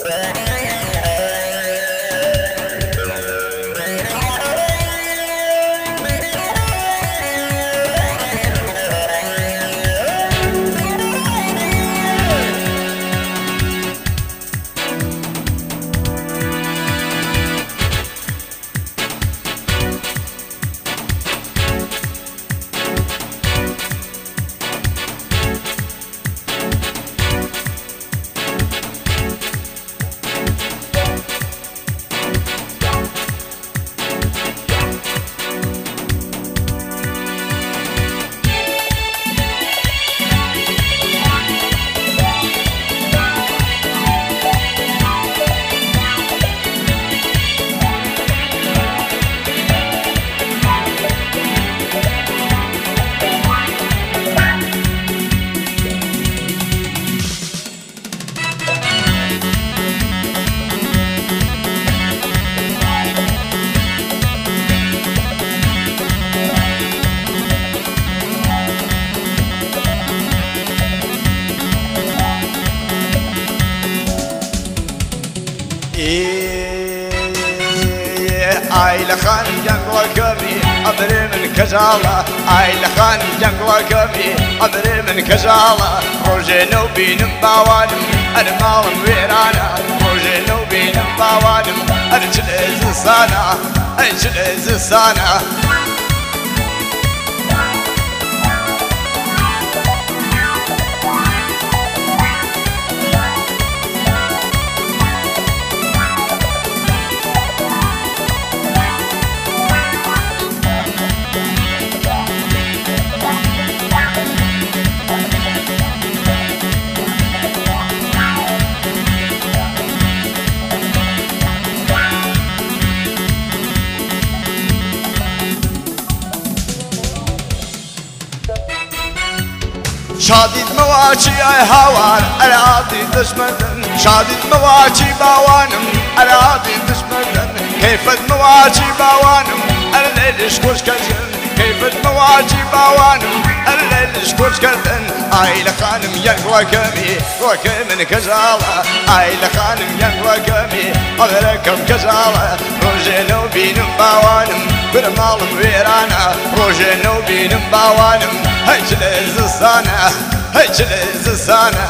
ئای لە خانم جەنگڵەکەمی ئەبرێ من کەژاڵە ئای لە خانم جەنگڵەکەمی ئەبرێ من کەژاڵە ڕۆژێنە و بینم باوانم ئەر ماڵم وێرانە ڕۆژێنە و بینم باوانم ئەر چ لێ زستانە ئەی چ لێ زستانە شادید مواچی ئای هاوار ئەرادی دژمەدن شادید مواچی باوانم ئەرادی دژمەدن کەیفەت مواچی باوانم ئەر لێلش خۆشکەردن کەیفەت مواچی باوانم ئەر لێلش خۆشکەردن ئای لە خانم یەنگڵەکەمی ڕۆکەی من کەژاڵە ئای لە خانم یەنگڵەکەمی ئەغەرەکەم کەژاڵە ڕۆژێنە و بینم باوانم برە ماڵم وێرانە ڕۆژێنە و بینم باوانم هەیچ لێ زستانە هەیچ لێ زستانە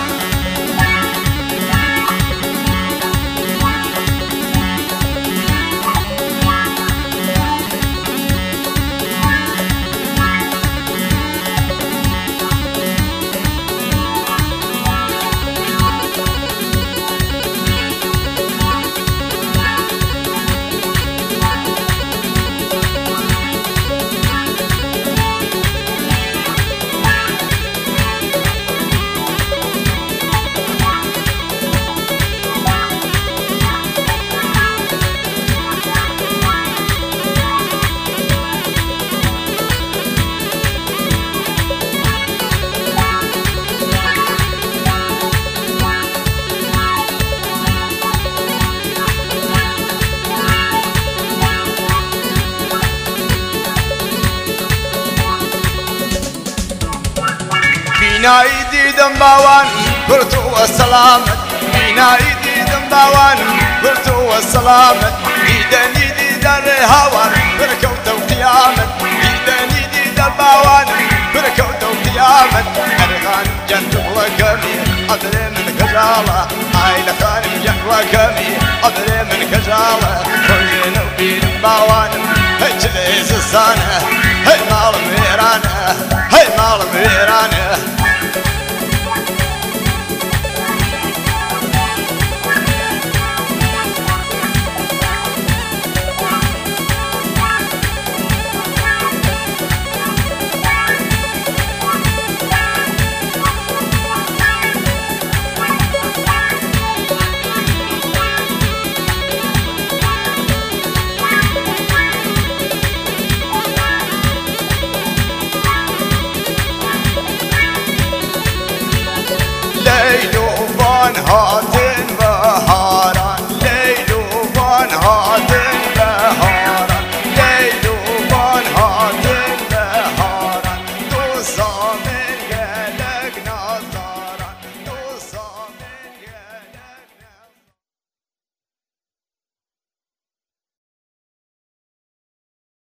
بینایی دیدم باوانم برتووە سەلامەت بینایی دیدم باوانم برتووە سەلامەت دیدەنی دیدە ڕێ هاوار برکەوتە و قیامەت دیدەنی دیدە باوانم برکەوتە و قیامەت ئەرخانم جەنگڵەکەمی ئەدرێ من کەژاڵە ئای لە خانم جەنگڵەکەمی ئەدرێ من کەژاڵە ڕۆژێنە و بینم باوانم هەیچ لێ زستانە هەی ماڵم وێرانە هەی ماڵم وێرانە ليل وبان هاتي